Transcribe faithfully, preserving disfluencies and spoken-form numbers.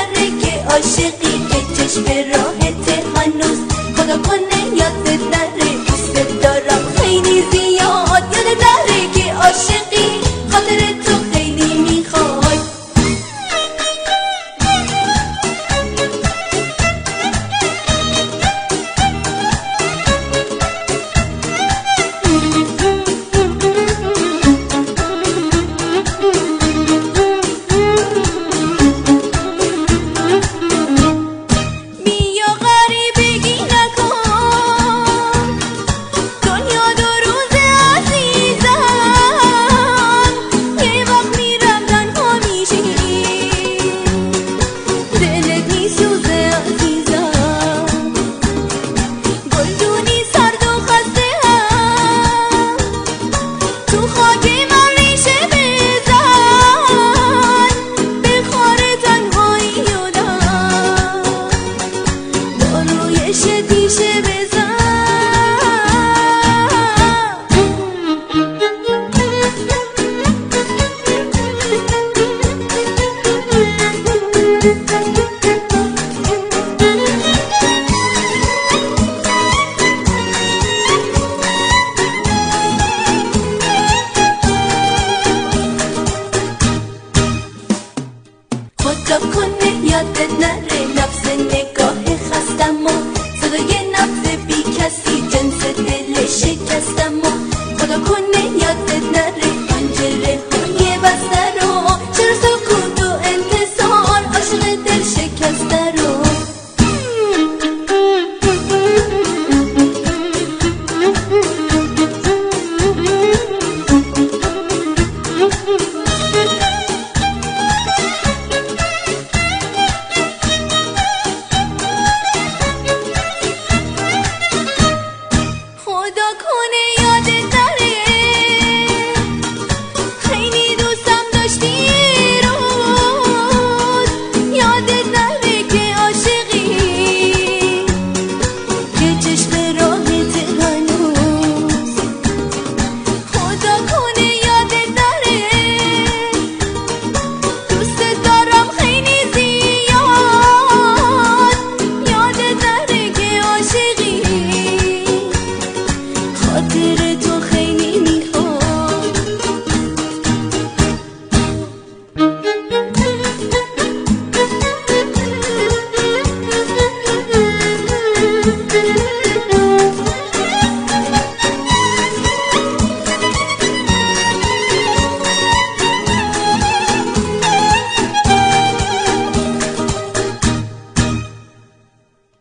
نره که عاشقی که چشم راحته هنوز. خدا کنه یادت نره دوست دارم خیلی زیاد. یادت نره که عاشقی خاطر تو خیلی میخواد. خدا کنه یادت نره نفس نگاه خستم و صدای نفس بی کسی جنس دل شکستم و خدا کنه یادت نره